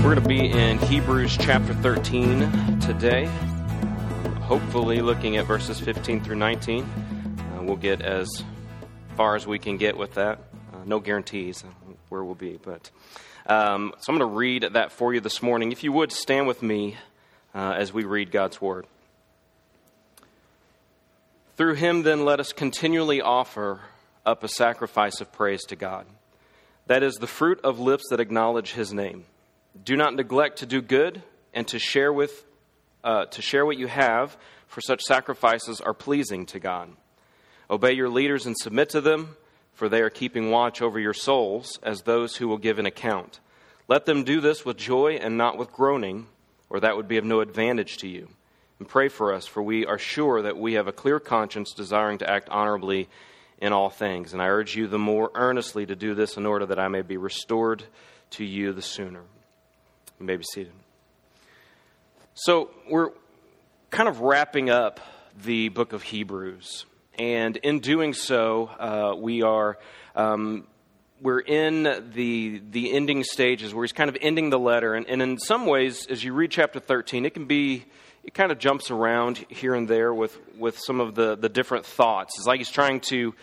We're going to be in Hebrews chapter 13 today, hopefully looking at verses 15 through 19. We'll get as far as we can get with that. No guarantees where we'll be, but so I'm going to read that for you this morning. If you would, stand with me as we read God's Word. Through him, then, let us continually offer up a sacrifice of praise to God. That is the fruit of lips that acknowledge his name. Do not neglect to do good and to share what you have, for such sacrifices are pleasing to God. Obey your leaders and submit to them, for they are keeping watch over your souls as those who will give an account. Let them do this with joy and not with groaning, or that would be of no advantage to you. And pray for us, for we are sure that we have a clear conscience, desiring to act honorably in all things. And I urge you the more earnestly to do this in order that I may be restored to you the sooner. You may be seated. So we're kind of wrapping up the book of Hebrews. And in doing so, we're in the ending stages where he's kind of ending the letter. And in some ways, as you read chapter 13, it kind of jumps around here and there with some of the different thoughts. It's like he's trying to,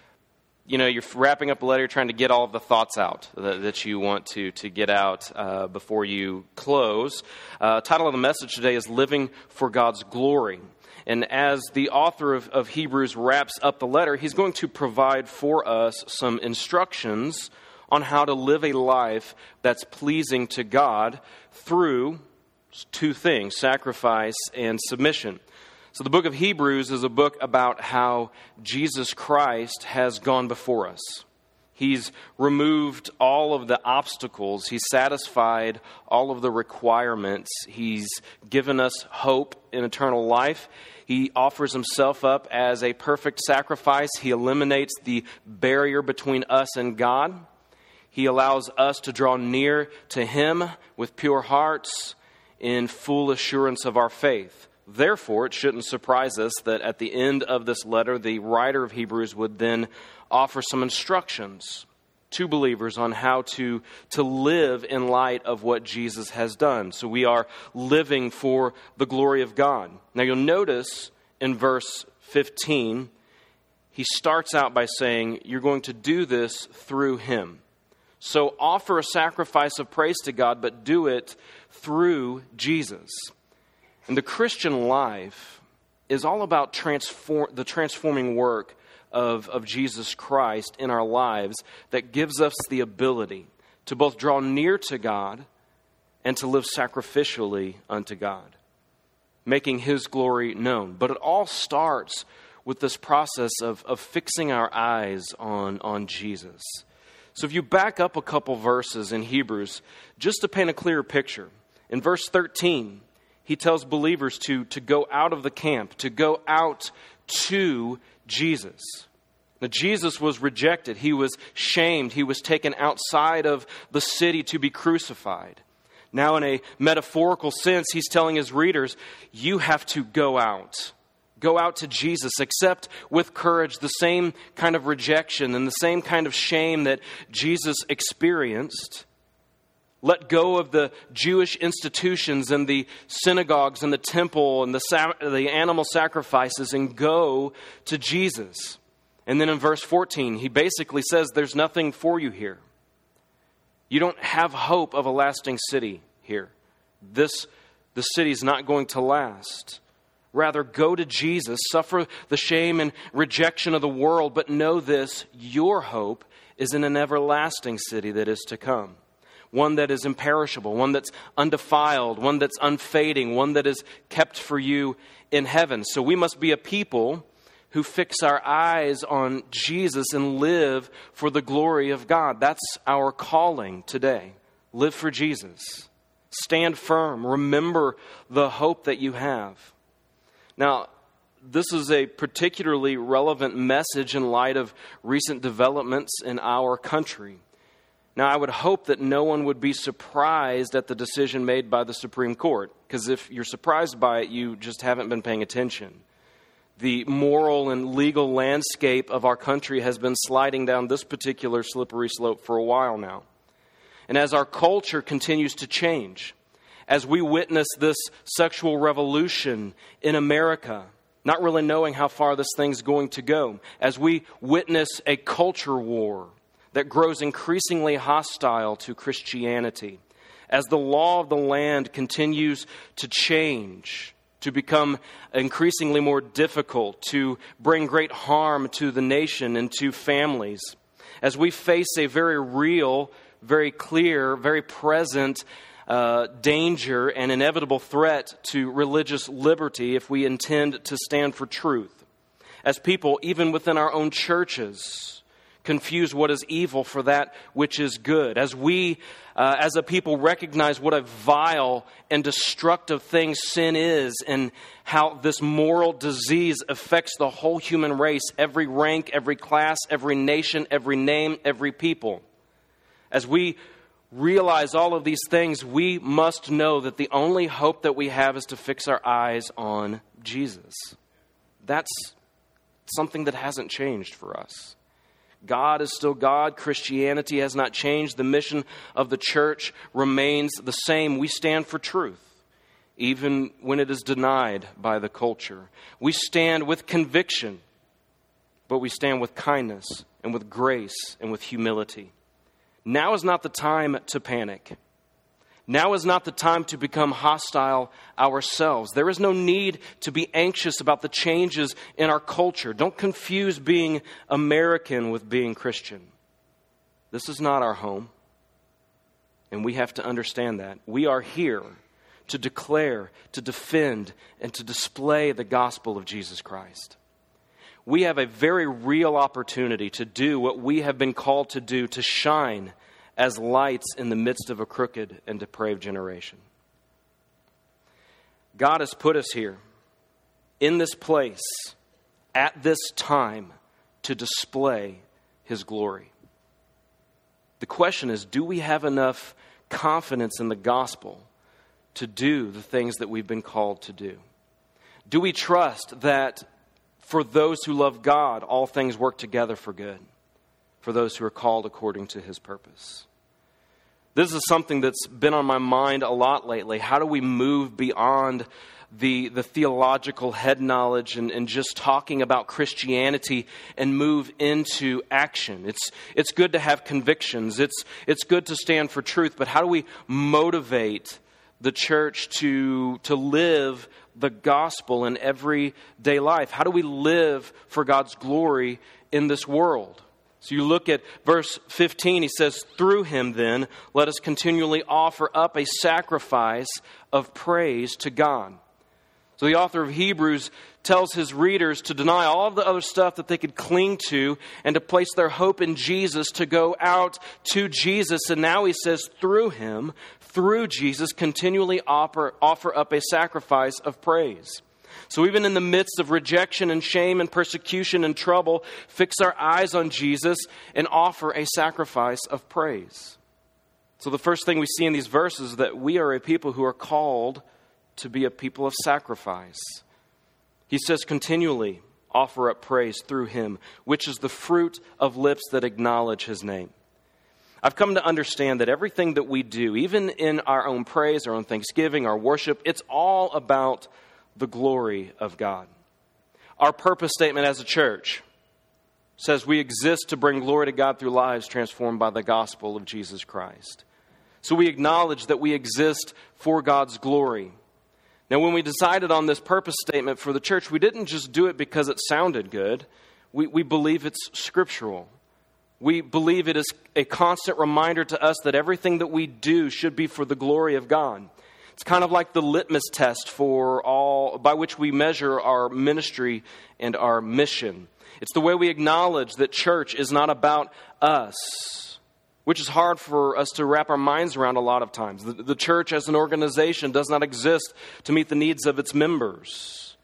you're wrapping up a letter, you're trying to get all of the thoughts out that you want to get out before you close. Title of the message today is Living for God's Glory. And as the author of Hebrews wraps up the letter, he's going to provide for us some instructions on how to live a life that's pleasing to God through two things: sacrifice and submission. So the book of Hebrews is a book about how Jesus Christ has gone before us. He's removed all of the obstacles. He's satisfied all of the requirements. He's given us hope in eternal life. He offers himself up as a perfect sacrifice. He eliminates the barrier between us and God. He allows us to draw near to him with pure hearts in full assurance of our faith. Therefore, it shouldn't surprise us that at the end of this letter, the writer of Hebrews would then offer some instructions to believers on how to live in light of what Jesus has done. So we are living for the glory of God. Now you'll notice in verse 15, he starts out by saying, you're going to do this through him. So offer a sacrifice of praise to God, but do it through Jesus. And the Christian life is all about the transforming work of Jesus Christ in our lives that gives us the ability to both draw near to God and to live sacrificially unto God, making his glory known. But it all starts with this process of fixing our eyes on Jesus. So if you back up a couple verses in Hebrews, just to paint a clearer picture, in verse 13, he tells believers to go out of the camp, to go out to Jesus. Now, Jesus was rejected. He was shamed. He was taken outside of the city to be crucified. Now, in a metaphorical sense, he's telling his readers, you have to go out. Go out to Jesus. Accept with courage the same kind of rejection and the same kind of shame that Jesus experienced. Let go of the Jewish institutions and the synagogues and the temple and the animal sacrifices and go to Jesus. And then in verse 14, he basically says, there's nothing for you here. You don't have hope of a lasting city here. The city's not going to last. Rather, go to Jesus, suffer the shame and rejection of the world, but know this, your hope is in an everlasting city that is to come. One that is imperishable, one that's undefiled, one that's unfading, one that is kept for you in heaven. So we must be a people who fix our eyes on Jesus and live for the glory of God. That's our calling today. Live for Jesus. Stand firm. Remember the hope that you have. Now, this is a particularly relevant message in light of recent developments in our country. Now, I would hope that no one would be surprised at the decision made by the Supreme Court, because if you're surprised by it, you just haven't been paying attention. The moral and legal landscape of our country has been sliding down this particular slippery slope for a while now. And as our culture continues to change, as we witness this sexual revolution in America, not really knowing how far this thing's going to go, as we witness a culture war that grows increasingly hostile to Christianity, as the law of the land continues to change, to become increasingly more difficult, to bring great harm to the nation and to families, as we face a very real, very clear, very present danger and inevitable threat to religious liberty if we intend to stand for truth. As people, even within our own churches, confuse what is evil for that which is good. As we, as a people, recognize what a vile and destructive thing sin is and how this moral disease affects the whole human race, every rank, every class, every nation, every name, every people. As we realize all of these things, we must know that the only hope that we have is to fix our eyes on Jesus. That's something that hasn't changed for us. God is still God. Christianity has not changed. The mission of the church remains the same. We stand for truth, even when it is denied by the culture. We stand with conviction, but we stand with kindness and with grace and with humility. Now is not the time to panic. Now is not the time to become hostile ourselves. There is no need to be anxious about the changes in our culture. Don't confuse being American with being Christian. This is not our home, and we have to understand that. We are here to declare, to defend, and to display the gospel of Jesus Christ. We have a very real opportunity to do what we have been called to do, to shine as lights in the midst of a crooked and depraved generation. God has put us here, in this place, at this time, to display His glory. The question is, do we have enough confidence in the gospel to do the things that we've been called to do? Do we trust that for those who love God, all things work together for good, for those who are called according to His purpose? This is something that's been on my mind a lot lately. How do we move beyond the theological head knowledge and just talking about Christianity and move into action? It's good to have convictions. It's good to stand for truth. But how do we motivate the church to live the gospel in everyday life? How do we live for God's glory in this world? So you look at verse 15, he says, "Through Him then, let us continually offer up a sacrifice of praise to God." So the author of Hebrews tells his readers to deny all of the other stuff that they could cling to and to place their hope in Jesus, to go out to Jesus. And now he says, through Him, through Jesus, continually offer up a sacrifice of praise. So even in the midst of rejection and shame and persecution and trouble, fix our eyes on Jesus and offer a sacrifice of praise. So the first thing we see in these verses is that we are a people who are called to be a people of sacrifice. He says continually offer up praise through Him, which is the fruit of lips that acknowledge His name. I've come to understand that everything that we do, even in our own praise, our own thanksgiving, our worship, it's all about the glory of God. Our purpose statement as a church says we exist to bring glory to God through lives transformed by the gospel of Jesus Christ. So we acknowledge that we exist for God's glory. Now, when we decided on this purpose statement for the church, we didn't just do it because it sounded good. We believe it's scriptural. We believe it is a constant reminder to us that everything that we do should be for the glory of God. It's kind of like the litmus test by which we measure our ministry and our mission. It's the way we acknowledge that church is not about us, which is hard for us to wrap our minds around a lot of times. The church as an organization does not exist to meet the needs of its members.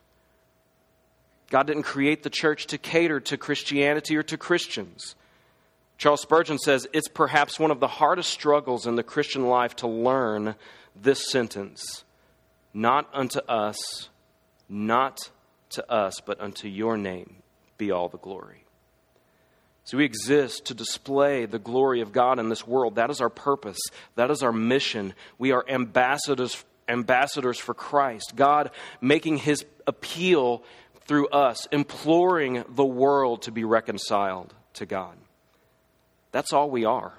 God didn't create the church to cater to Christianity or to Christians. Charles Spurgeon says, it's perhaps one of the hardest struggles in the Christian life to learn this sentence: not unto us, but unto your name be all the glory. So we exist to display the glory of God in this world. That is our purpose. That is our mission. We are ambassadors for Christ. God making his appeal through us, imploring the world to be reconciled to God. That's all we are.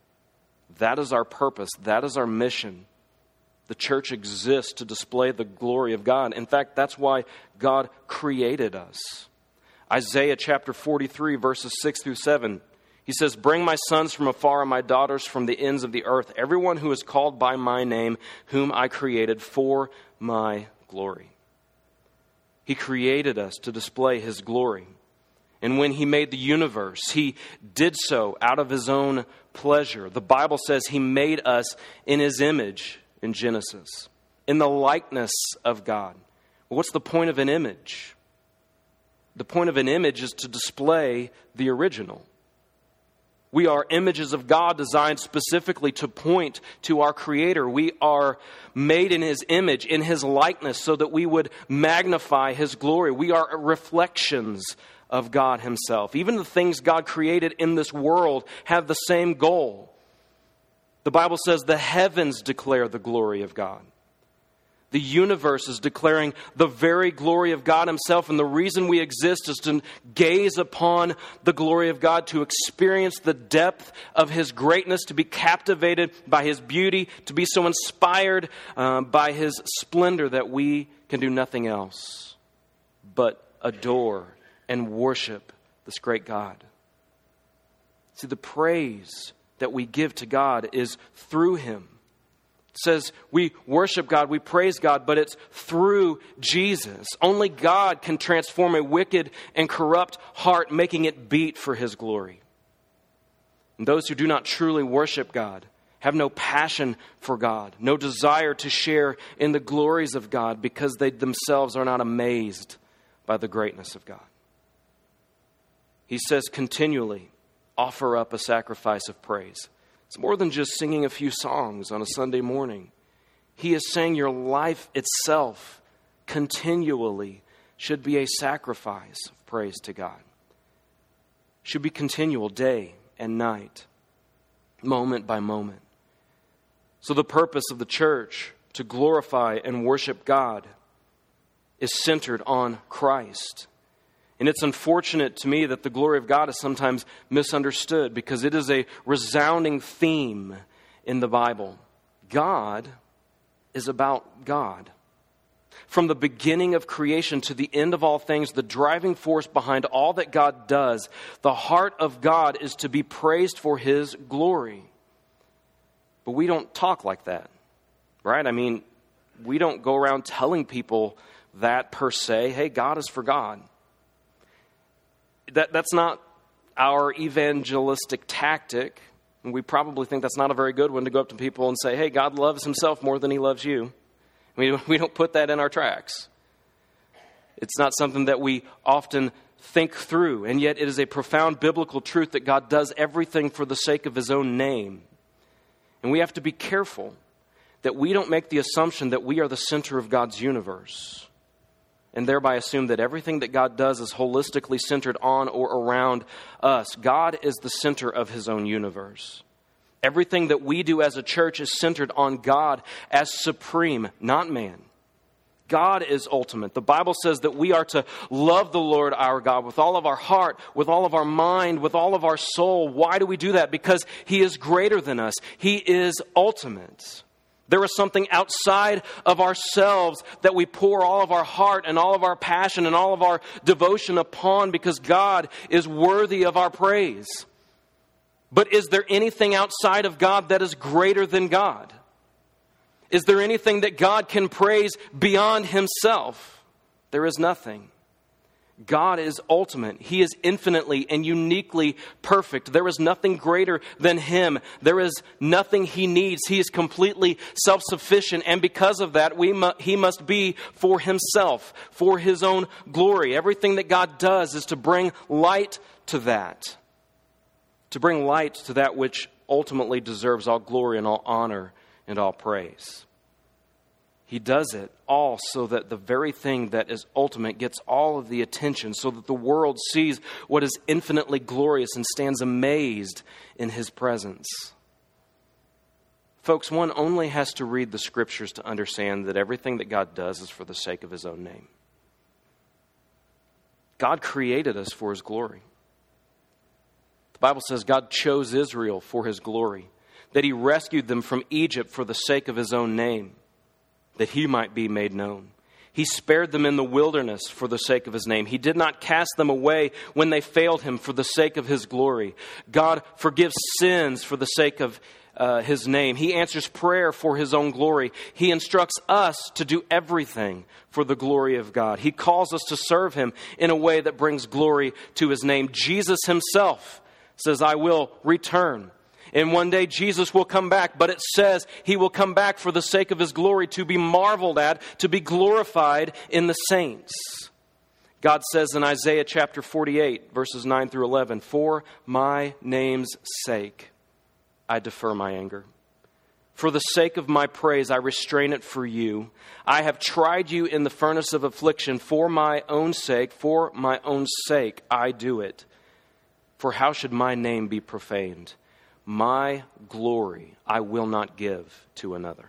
That is our purpose. That is our mission. The church exists to display the glory of God. In fact, that's why God created us. Isaiah chapter 43, verses 6 through 7. He says, "Bring my sons from afar and my daughters from the ends of the earth, everyone who is called by my name, whom I created for my glory." He created us to display his glory. And when he made the universe, he did so out of his own pleasure. The Bible says he made us in his image in Genesis, in the likeness of God. Well, what's the point of an image? The point of an image is to display the original. We are images of God designed specifically to point to our Creator. We are made in his image, in his likeness, so that we would magnify his glory. We are reflections of God himself. Even the things God created in this world have the same goal. The Bible says the heavens declare the glory of God. The universe is declaring the very glory of God himself. And the reason we exist is to gaze upon the glory of God, to experience the depth of his greatness, to be captivated by his beauty, to be so inspired by his splendor that we can do nothing else but adore and worship this great God. See, the praise that we give to God is through him. It says we worship God, we praise God, but it's through Jesus. Only God can transform a wicked and corrupt heart, making it beat for his glory. And those who do not truly worship God have no passion for God, no desire to share in the glories of God because they themselves are not amazed by the greatness of God. He says continually, offer up a sacrifice of praise. It's more than just singing a few songs on a Sunday morning. He is saying your life itself continually should be a sacrifice of praise to God. It should be continual, day and night, moment by moment. So the purpose of the church to glorify and worship God is centered on Christ. And it's unfortunate to me that the glory of God is sometimes misunderstood because it is a resounding theme in the Bible. God is about God. From the beginning of creation to the end of all things, the driving force behind all that God does, the heart of God is to be praised for his glory. But we don't talk like that, right? I mean, we don't go around telling people that per se. Hey, God is for God. That's not our evangelistic tactic. And we probably think that's not a very good one, to go up to people and say, hey, God loves himself more than he loves you. We don't put that in our tracts. It's not something that we often think through. And yet it is a profound biblical truth that God does everything for the sake of his own name. And we have to be careful that we don't make the assumption that we are the center of God's universe, and thereby assume that everything that God does is holistically centered on or around us. God is the center of his own universe. Everything that we do as a church is centered on God as supreme, not man. God is ultimate. The Bible says that we are to love the Lord our God with all of our heart, with all of our mind, with all of our soul. Why do we do that? Because he is greater than us. He is ultimate. There is something outside of ourselves that we pour all of our heart and all of our passion and all of our devotion upon, because God is worthy of our praise. But is there anything outside of God that is greater than God? Is there anything that God can praise beyond himself? There is nothing. God is ultimate. He is infinitely and uniquely perfect. There is nothing greater than him. There is nothing he needs. He is completely self-sufficient. And because of that, he must be for himself, for his own glory. Everything that God does is to bring light to that. To bring light to that which ultimately deserves all glory and all honor and all praise. He does it all so that the very thing that is ultimate gets all of the attention, so that the world sees what is infinitely glorious and stands amazed in His presence. Folks, one only has to read the Scriptures to understand that everything that God does is for the sake of His own name. God created us for His glory. The Bible says God chose Israel for His glory, that He rescued them from Egypt for the sake of His own name, that He might be made known. He spared them in the wilderness for the sake of His name. He did not cast them away when they failed Him for the sake of His glory. God forgives sins for the sake of His name. He answers prayer for His own glory. He instructs us to do everything for the glory of God. He calls us to serve Him in a way that brings glory to His name. Jesus Himself says, I will return. And one day Jesus will come back, but it says He will come back for the sake of His glory, to be marveled at, to be glorified in the saints. God says in Isaiah chapter 48, verses 9 through 11, for my name's sake, I defer my anger. For the sake of my praise, I restrain it for you. I have tried you in the furnace of affliction for my own sake, I do it. For how should my name be profaned? My glory I will not give to another.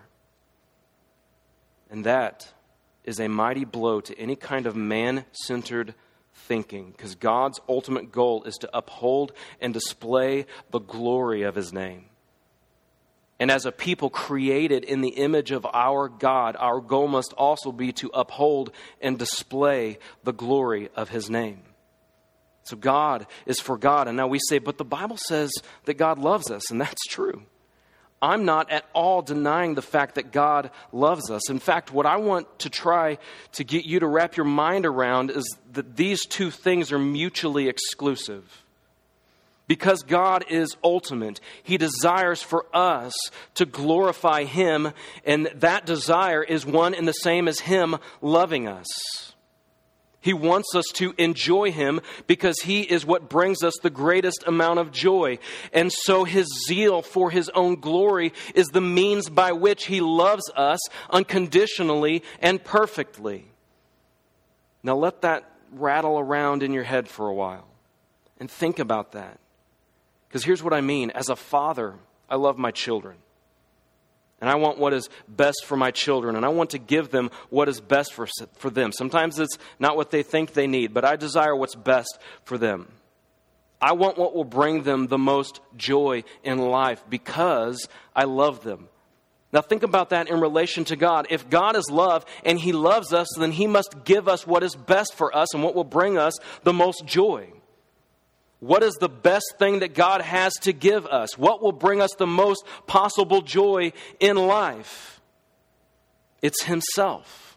And that is a mighty blow to any kind of man-centered thinking, because God's ultimate goal is to uphold and display the glory of His name. And as a people created in the image of our God, our goal must also be to uphold and display the glory of His name. So God is for God. And now we say, but the Bible says that God loves us, and that's true. I'm not at all denying the fact that God loves us. In fact, what I want to try to get you to wrap your mind around is that these two things are mutually exclusive. Because God is ultimate, He desires for us to glorify Him, and that desire is one and the same as Him loving us. He wants us to enjoy Him because He is what brings us the greatest amount of joy. And so His zeal for His own glory is the means by which He loves us unconditionally and perfectly. Now let that rattle around in your head for a while and think about that. Because here's what I mean. As a father, I love my children. And I want what is best for my children. And I want to give them what is best for them. Sometimes it's not what they think they need, but I desire what's best for them. I want what will bring them the most joy in life because I love them. Now think about that in relation to God. If God is love and He loves us, then He must give us what is best for us and what will bring us the most joy. What is the best thing that God has to give us? What will bring us the most possible joy in life? It's Himself.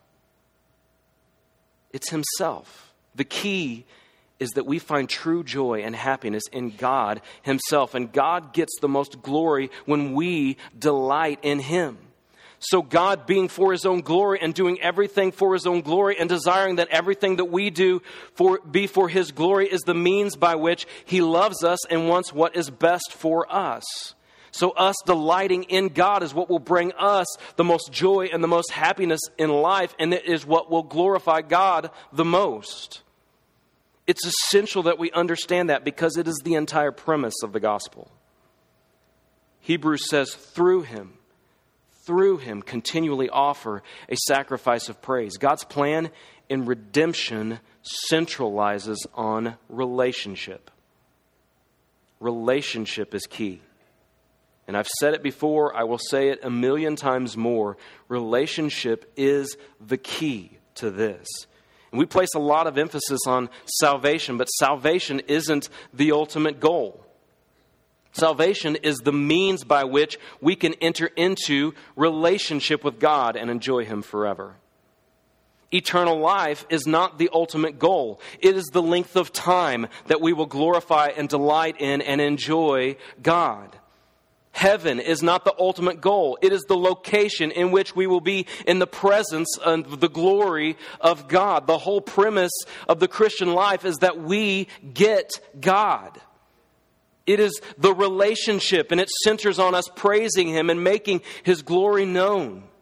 It's Himself. The key is that we find true joy and happiness in God Himself. And God gets the most glory when we delight in Him. So God being for His own glory and doing everything for His own glory and desiring that everything that we do be for His glory is the means by which He loves us and wants what is best for us. So us delighting in God is what will bring us the most joy and the most happiness in life, and it is what will glorify God the most. It's essential that we understand that because it is the entire premise of the gospel. Hebrews says, through Him, continually offer a sacrifice of praise. God's plan in redemption centralizes on relationship. Relationship is key. And I've said it before, I will say it 1,000,000 times more. Relationship is the key to this. And we place a lot of emphasis on salvation, but salvation isn't the ultimate goal. Salvation is the means by which we can enter into relationship with God and enjoy Him forever. Eternal life is not the ultimate goal. It is the length of time that we will glorify and delight in and enjoy God. Heaven is not the ultimate goal. It is the location in which we will be in the presence of the glory of God. The whole premise of the Christian life is that we get God. It is the relationship, and it centers on us praising Him and making His glory known.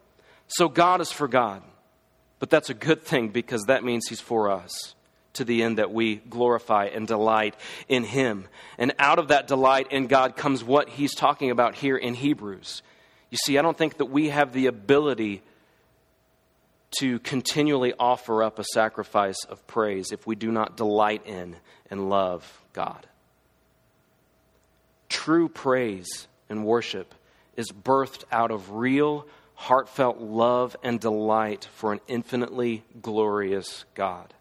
So God is for God. But that's a good thing because that means He's for us, to the end that we glorify and delight in Him. And out of that delight in God comes what He's talking about here in Hebrews. You see, I don't think that we have the ability to continually offer up a sacrifice of praise if we do not delight in and love God. True praise and worship is birthed out of real, heartfelt love and delight for an infinitely glorious God.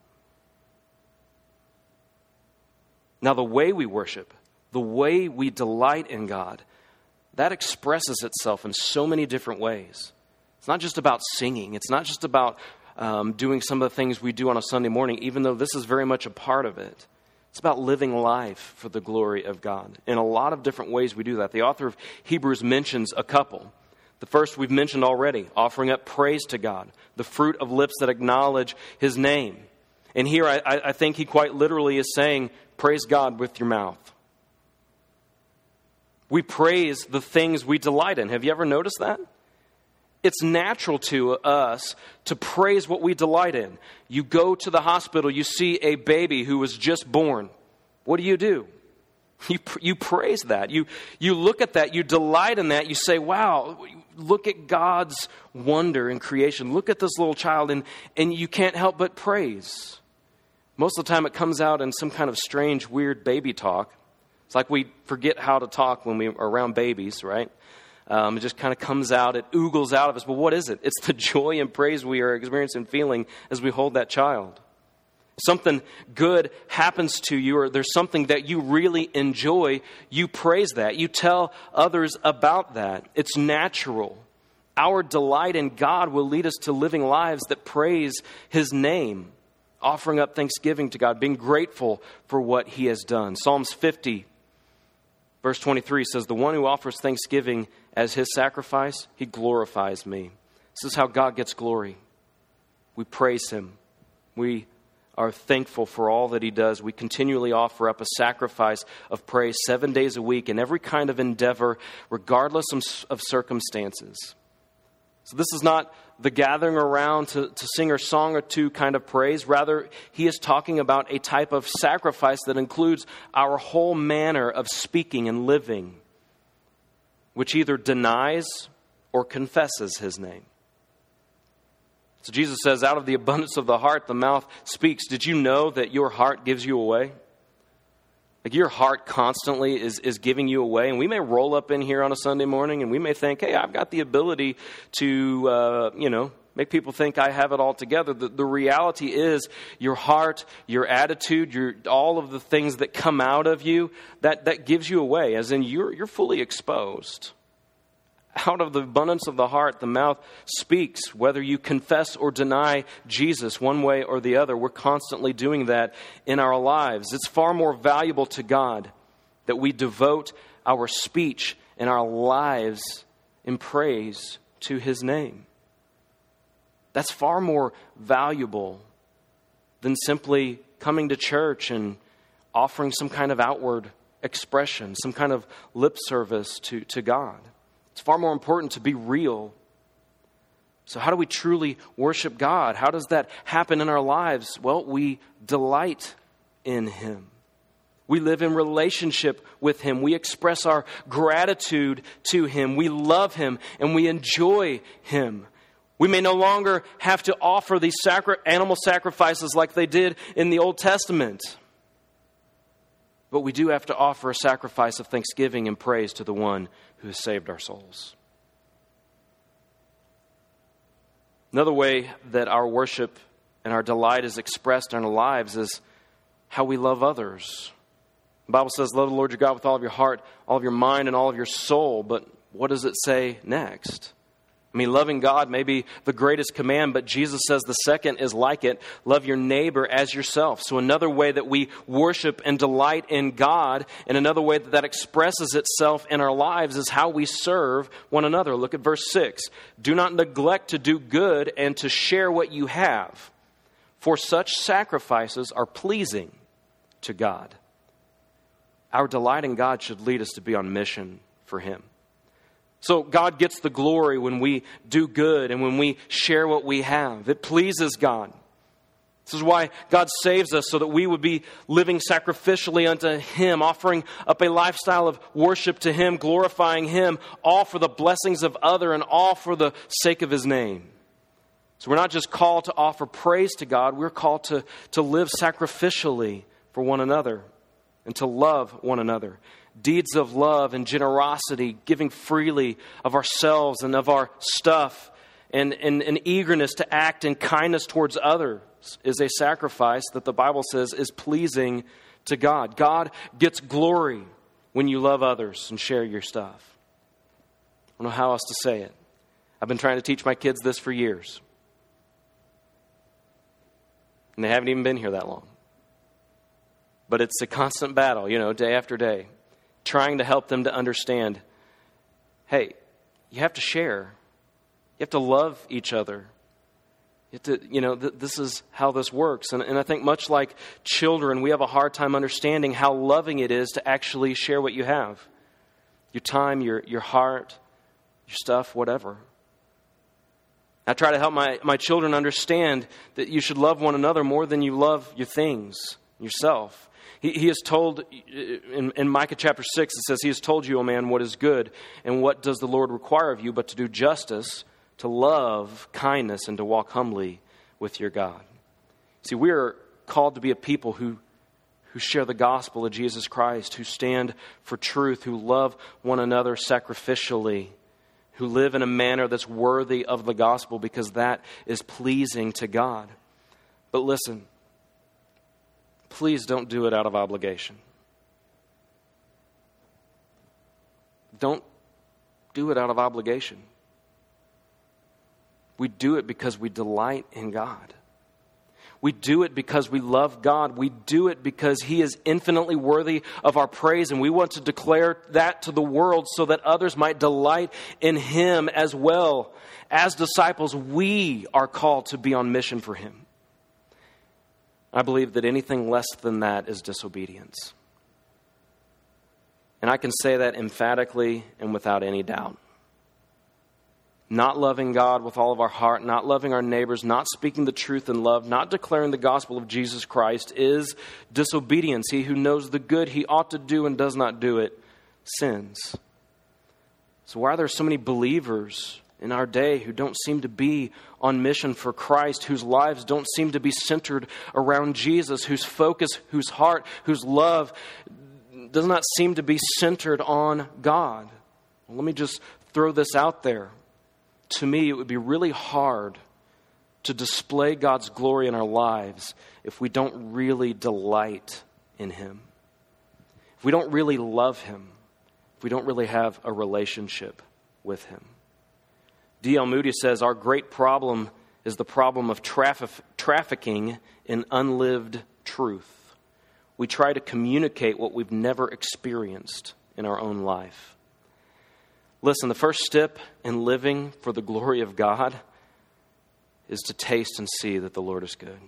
Now, the way we worship, the way we delight in God, that expresses itself in so many different ways. It's not just about singing. It's not just about doing some of the things we do on a Sunday morning, even though this is very much a part of it. It's about living life for the glory of God. In a lot of different ways we do that. The author of Hebrews mentions a couple. The first we've mentioned already, offering up praise to God, the fruit of lips that acknowledge His name. And here I think he quite literally is saying, praise God with your mouth. We praise the things we delight in. Have you ever noticed that? It's natural to us to praise what we delight in. You go to the hospital, you see a baby who was just born. What do? You praise that. You look at that, you delight in that, you say, wow, look at God's wonder in creation. Look at this little child, and you can't help but praise. Most of the time it comes out in some kind of strange, weird baby talk. It's like we forget how to talk when we're around babies, right? It just kind of comes out, it oogles out of us. But what is it? It's the joy and praise we are experiencing and feeling as we hold that child. Something good happens to you, or there's something that you really enjoy, you praise that. You tell others about that. It's natural. Our delight in God will lead us to living lives that praise His name, offering up thanksgiving to God, being grateful for what He has done. Psalms 50, verse 23 says, the one who offers thanksgiving as his sacrifice, he glorifies me. This is how God gets glory. We praise Him. We are thankful for all that He does. We continually offer up a sacrifice of praise 7 days a week in every kind of endeavor, regardless of circumstances. So this is not the gathering around to sing a song or two kind of praise. Rather, he is talking about a type of sacrifice that includes our whole manner of speaking and living, which either denies or confesses His name. So Jesus says, out of the abundance of the heart, the mouth speaks. Did you know that your heart gives you away? Like your heart constantly is giving you away. And we may roll up in here on a Sunday morning and we may think, hey, I've got the ability to, make people think I have it all together. The reality is your heart, your attitude, all of the things that come out of you, that gives you away. As in you're fully exposed. Out of the abundance of the heart, the mouth speaks. Whether you confess or deny Jesus one way or the other, we're constantly doing that in our lives. It's far more valuable to God that we devote our speech and our lives in praise to His name. That's far more valuable than simply coming to church and offering some kind of outward expression, some kind of lip service to God. It's far more important to be real. So how do we truly worship God? How does that happen in our lives? Well, we delight in Him. We live in relationship with Him. We express our gratitude to Him. We love Him and we enjoy Him. We may no longer have to offer these animal sacrifices like they did in the Old Testament. But we do have to offer a sacrifice of thanksgiving and praise to the one who has saved our souls. Another way that our worship and our delight is expressed in our lives is how we love others. The Bible says, love the Lord your God with all of your heart, all of your mind, and all of your soul. But what does it say next? I mean, loving God may be the greatest command, but Jesus says the second is like it. Love your neighbor as yourself. So another way that we worship and delight in God, and another way that expresses itself in our lives is how we serve one another. Look at verse 6. Do not neglect to do good and to share what you have, for such sacrifices are pleasing to God. Our delight in God should lead us to be on mission for Him. So God gets the glory when we do good and when we share what we have. It pleases God. This is why God saves us, so that we would be living sacrificially unto Him, offering up a lifestyle of worship to Him, glorifying Him, all for the blessings of other and all for the sake of His name. So we're not just called to offer praise to God, we're called to live sacrificially for one another and to love one another. Deeds of love and generosity, giving freely of ourselves and of our stuff, and an eagerness to act in kindness towards others is a sacrifice that the Bible says is pleasing to God. God gets glory when you love others and share your stuff. I don't know how else to say it. I've been trying to teach my kids this for years. And they haven't even been here that long. But it's a constant battle, day after day. Trying to help them to understand, hey, you have to share. You have to love each other. You have to, this is how this works. And I think much like children, we have a hard time understanding how loving it is to actually share what you have. Your time, your heart, your stuff, whatever. I try to help my children understand that you should love one another more than you love your things, yourself. He is told, in Micah chapter 6, it says, He has told you, O man, what is good, and what does the Lord require of you but to do justice, to love kindness, and to walk humbly with your God. See, we are called to be a people who share the gospel of Jesus Christ, who stand for truth, who love one another sacrificially, who live in a manner that's worthy of the gospel because that is pleasing to God. But listen, please don't do it out of obligation. Don't do it out of obligation. We do it because we delight in God. We do it because we love God. We do it because He is infinitely worthy of our praise, and we want to declare that to the world so that others might delight in Him as well. As disciples, we are called to be on mission for Him. I believe that anything less than that is disobedience. And I can say that emphatically and without any doubt. Not loving God with all of our heart, not loving our neighbors, not speaking the truth in love, not declaring the gospel of Jesus Christ is disobedience. He who knows the good he ought to do and does not do it sins. So why are there so many believers in our day who don't seem to be on mission for Christ, whose lives don't seem to be centered around Jesus, whose focus, whose heart, whose love does not seem to be centered on God? Well, let me just throw this out there. To me, it would be really hard to display God's glory in our lives if we don't really delight in Him, if we don't really love Him, if we don't really have a relationship with Him. D.L. Moody says, our great problem is the problem of trafficking in unlived truth. We try to communicate what we've never experienced in our own life. Listen, the first step in living for the glory of God is to taste and see that the Lord is good.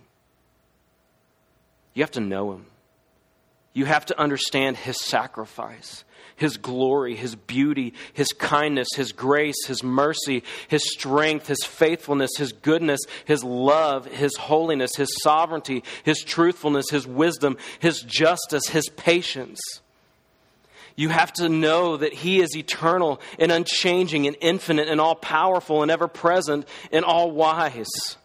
You have to know Him. You have to understand His sacrifice, His glory, His beauty, His kindness, His grace, His mercy, His strength, His faithfulness, His goodness, His love, His holiness, His sovereignty, His truthfulness, His wisdom, His justice, His patience. You have to know that He is eternal and unchanging and infinite and all-powerful and ever-present and all-wise.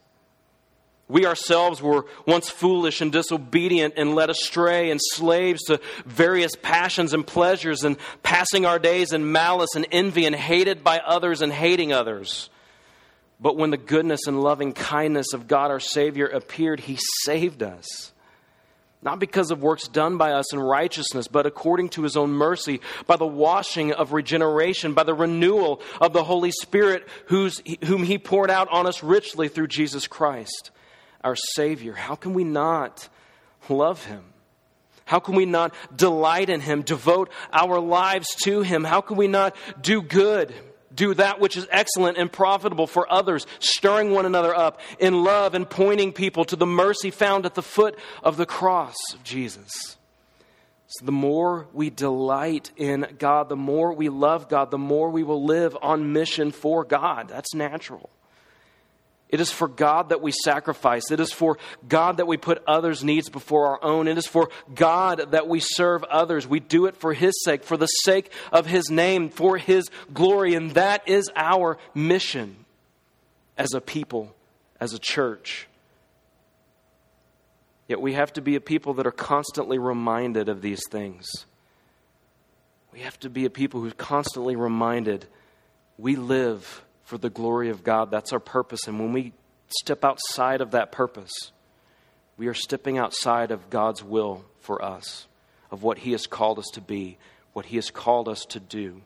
We ourselves were once foolish and disobedient and led astray and slaves to various passions and pleasures and passing our days in malice and envy and hated by others and hating others. But when the goodness and loving kindness of God our Savior appeared, He saved us. Not because of works done by us in righteousness, but according to His own mercy, by the washing of regeneration, by the renewal of the Holy Spirit, whom He poured out on us richly through Jesus Christ, our Savior. How can we not love Him? How can we not delight in Him, devote our lives to Him? How can we not do good? Do that which is excellent and profitable for others, stirring one another up in love and pointing people to the mercy found at the foot of the cross of Jesus. So the more we delight in God, the more we love God, the more we will live on mission for God. That's natural. It is for God that we sacrifice. It is for God that we put others' needs before our own. It is for God that we serve others. We do it for His sake, for the sake of His name, for His glory. And that is our mission as a people, as a church. Yet we have to be a people that are constantly reminded of these things. We have to be a people who are constantly reminded we live for the glory of God. That's our purpose. And when we step outside of that purpose, we are stepping outside of God's will for us, of what He has called us to be, what He has called us to do.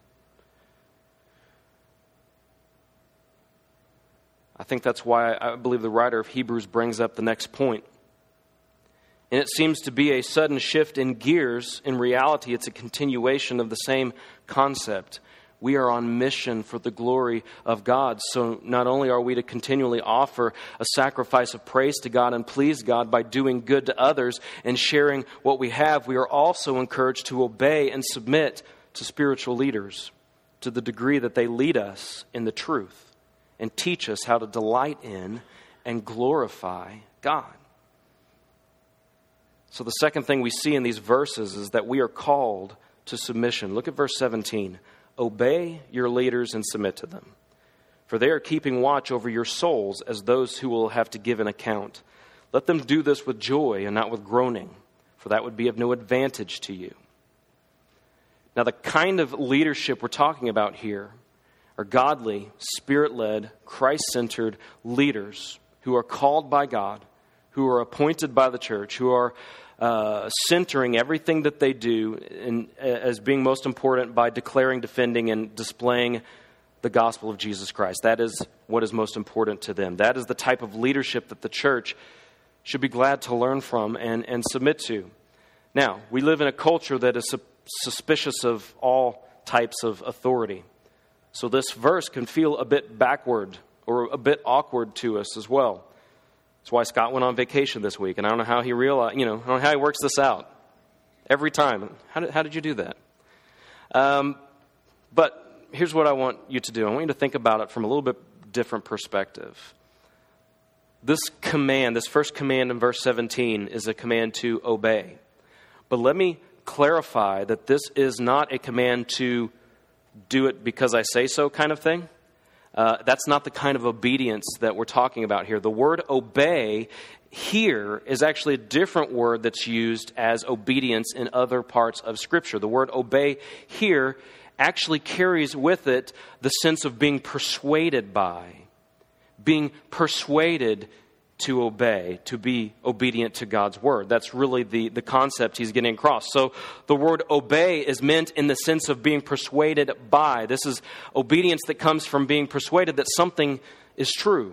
I think that's why I believe the writer of Hebrews brings up the next point. And it seems to be a sudden shift in gears. In reality, it's a continuation of the same concept. We are on mission for the glory of God. So not only are we to continually offer a sacrifice of praise to God and please God by doing good to others and sharing what we have, we are also encouraged to obey and submit to spiritual leaders to the degree that they lead us in the truth and teach us how to delight in and glorify God. So the second thing we see in these verses is that we are called to submission. Look at verse 17. Obey your leaders and submit to them, for they are keeping watch over your souls as those who will have to give an account. Let them do this with joy and not with groaning, for that would be of no advantage to you. Now, the kind of leadership we're talking about here are godly, Spirit-led, Christ-centered leaders who are called by God, who are appointed by the church, who are centering everything that they do as being most important by declaring, defending, and displaying the gospel of Jesus Christ. That is what is most important to them. That is the type of leadership that the church should be glad to learn from and submit to. Now, we live in a culture that is suspicious of all types of authority. So this verse can feel a bit backward or a bit awkward to us as well. That's why Scott went on vacation this week, and I don't know how he realized, I don't know how he works this out every time. How did you do that? But here's what I want you to do. I want you to think about it from a little bit different perspective. This command, this first command in verse 17 is a command to obey. But let me clarify that this is not a command to do it because I say so kind of thing. That's not the kind of obedience that we're talking about here. The word obey here is actually a different word that's used as obedience in other parts of Scripture. The word obey here actually carries with it the sense of being persuaded by, being persuaded to obey, to be obedient to God's word. That's really the concept he's getting across. So the word obey is meant in the sense of being persuaded by. This is obedience that comes from being persuaded that something is true.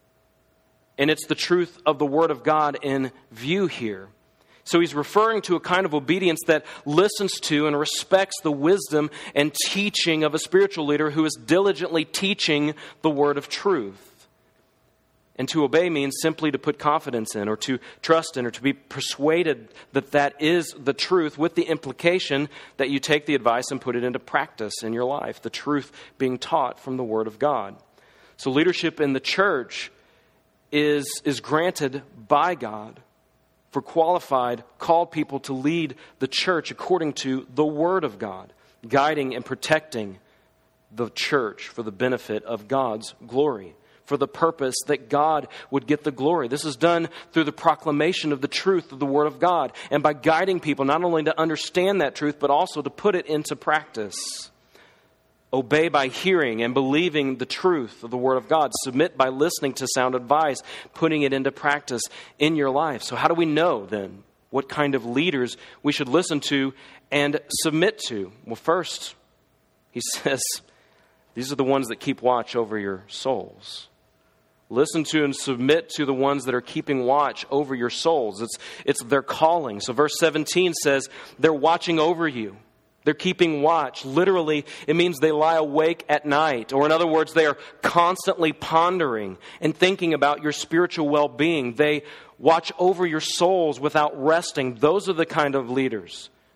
And it's the truth of the word of God in view here. So he's referring to a kind of obedience that listens to and respects the wisdom and teaching of a spiritual leader who is diligently teaching the word of truth. And to obey means simply to put confidence in or to trust in or to be persuaded that that is the truth, with the implication that you take the advice and put it into practice in your life, the truth being taught from the Word of God. So leadership in the church is granted by God for qualified, called people to lead the church according to the Word of God, guiding and protecting the church for the benefit of God's glory, for the purpose that God would get the glory. This is done through the proclamation of the truth of the Word of God, and by guiding people not only to understand that truth, but also to put it into practice. Obey by hearing and believing the truth of the Word of God. Submit by listening to sound advice, putting it into practice in your life. So how do we know then what kind of leaders we should listen to and submit to? Well, first, he says, these are the ones that keep watch over your souls. Listen to and submit to the ones that are keeping watch over your souls. It's their calling. So verse 17 says they're watching over you. They're keeping watch. Literally, it means they lie awake at night. Or in other words, they are constantly pondering and thinking about your spiritual well-being. They watch over your souls without resting. Those are the kind of leaders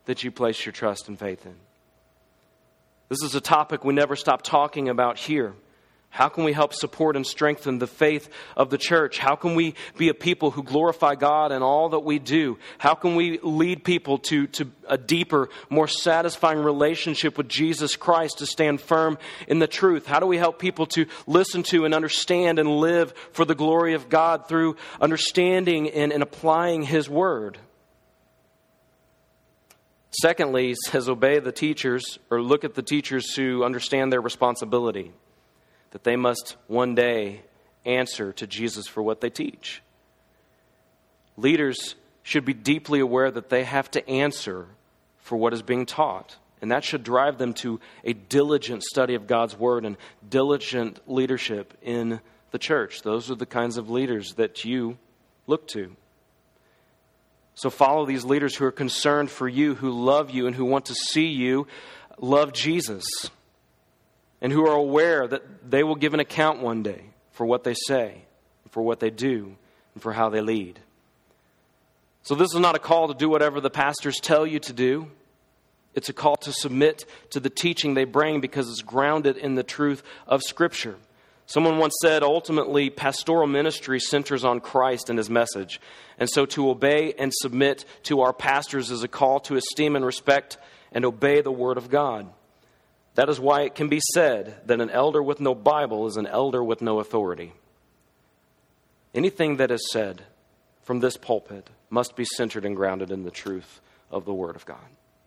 that you place your trust and faith in? This is a topic we never stop talking about here. How can we help support and strengthen the faith of the church? How can we be a people who glorify God in all that we do? How can we lead people to a deeper, more satisfying relationship with Jesus Christ, to stand firm in the truth? How do we help people to listen to and understand and live for the glory of God through understanding and applying His Word? Secondly, he says, obey the teachers, or look at the teachers who understand their responsibility, that they must one day answer to Jesus for what they teach. Leaders should be deeply aware that they have to answer for what is being taught. And that should drive them to a diligent study of God's Word and diligent leadership in the church. Those are the kinds of leaders that you look to. So follow these leaders who are concerned for you, who love you, and who want to see you love Jesus, and who are aware that they will give an account one day for what they say, for what they do, and for how they lead. So this is not a call to do whatever the pastors tell you to do. It's a call to submit to the teaching they bring because it's grounded in the truth of Scripture. Someone once said, ultimately, pastoral ministry centers on Christ and His message. And so to obey and submit to our pastors is a call to esteem and respect and obey the Word of God. That is why it can be said that an elder with no Bible is an elder with no authority. Anything that is said from this pulpit must be centered and grounded in the truth of the Word of God.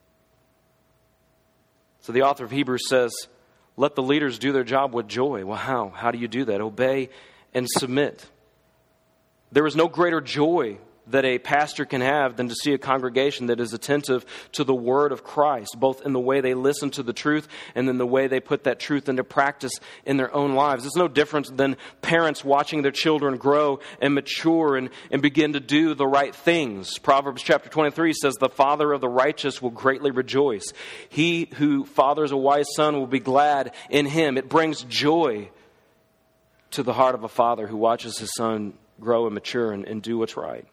So the author of Hebrews says, let the leaders do their job with joy. Well, how? How do you do that? Obey and submit. There is no greater joy that a pastor can have than to see a congregation that is attentive to the Word of Christ, both in the way they listen to the truth and in the way they put that truth into practice in their own lives. It's no different than parents watching their children grow and mature and begin to do the right things. Proverbs chapter 23 says, the father of the righteous will greatly rejoice. He who fathers a wise son will be glad in him. It brings joy to the heart of a father who watches his son grow and mature and do what's right.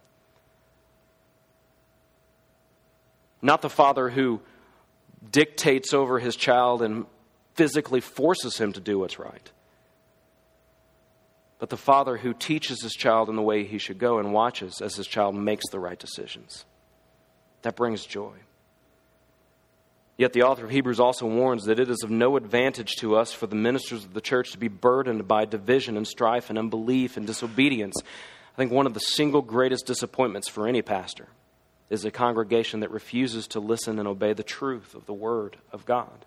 Not the father who dictates over his child and physically forces him to do what's right, but the father who teaches his child in the way he should go and watches as his child makes the right decisions. That brings joy. Yet the author of Hebrews also warns that it is of no advantage to us for the ministers of the church to be burdened by division and strife and unbelief and disobedience. I think one of the single greatest disappointments for any pastor is a congregation that refuses to listen and obey the truth of the Word of God.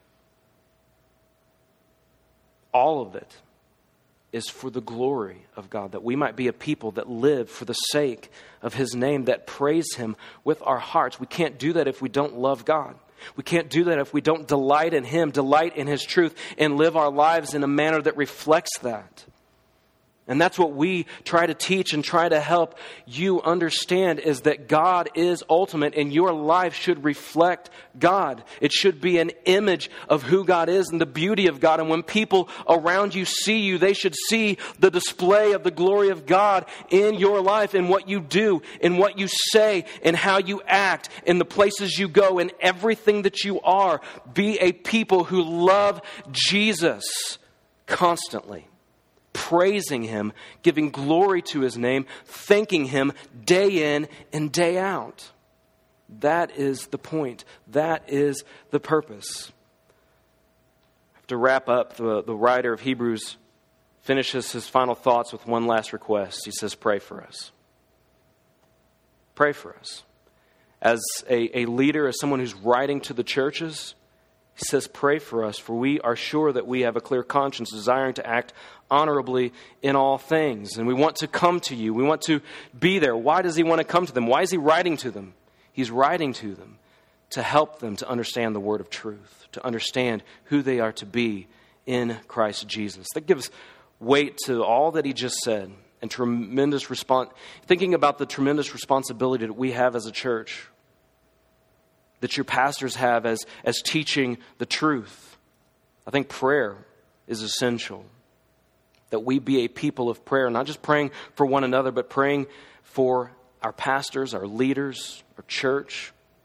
All of it is for the glory of God, that we might be a people that live for the sake of His name, that praise Him with our hearts. We can't do that if we don't love God. We can't do that if we don't delight in Him, delight in His truth, and live our lives in a manner that reflects that. And that's what we try to teach and try to help you understand, is that God is ultimate and your life should reflect God. It should be an image of who God is and the beauty of God. And when people around you see you, they should see the display of the glory of God in your life, in what you do, in what you say, in how you act, in the places you go, in everything that you are. Be a people who love Jesus constantly, praising Him, giving glory to His name, thanking Him day in and day out. That is the point. That is the purpose. To wrap up, the writer of Hebrews finishes his final thoughts with one last request. He says, pray for us. Pray for us. As a leader, as someone who's writing to the churches, he says, pray for us, for we are sure that we have a clear conscience, desiring to act honorably in all things. And we want to come to you. We want to be there. Why does he want to come to them? Why is he writing to them? He's writing to them to help them to understand the word of truth, to understand who they are to be in Christ Jesus. That gives weight to all that he just said, and tremendous thinking about the tremendous responsibility that we have as a church, that your pastors have as teaching the truth. I think prayer is essential. That we be a people of prayer, not just praying for one another, but praying for our pastors, our leaders, our church,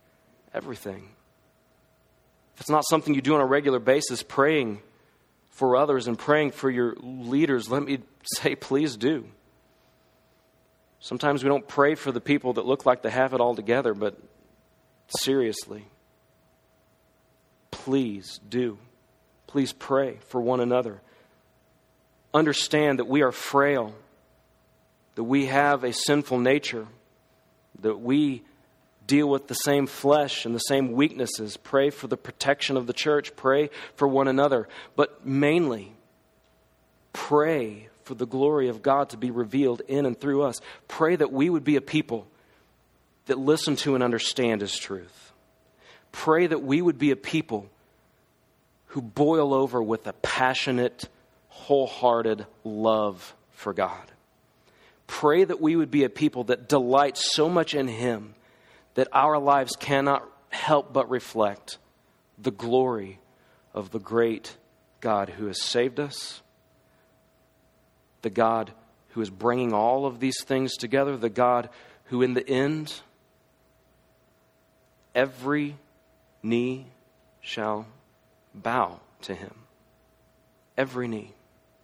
everything. If it's not something you do on a regular basis, praying for others and praying for your leaders, let me say, please do. Sometimes we don't pray for the people that look like they have it all together, but seriously, please do. Please pray for one another. Understand that we are frail, that we have a sinful nature, that we deal with the same flesh and the same weaknesses. Pray for the protection of the church. Pray for one another. But mainly, pray for the glory of God to be revealed in and through us. Pray that we would be a people that listen to and understand His truth. Pray that we would be a people who boil over with a passionate, wholehearted love for God. Pray that we would be a people that delight so much in Him that our lives cannot help but reflect the glory of the great God who has saved us, the God who is bringing all of these things together, the God who in the end, every knee shall bow to Him. Every knee.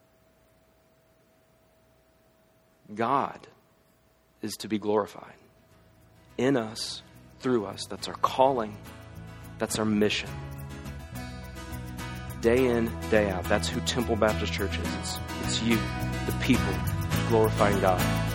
God is to be glorified in us, through us. That's our calling. That's our mission. Day in, day out. That's who Temple Baptist Church is. It's you, the people, glorifying God.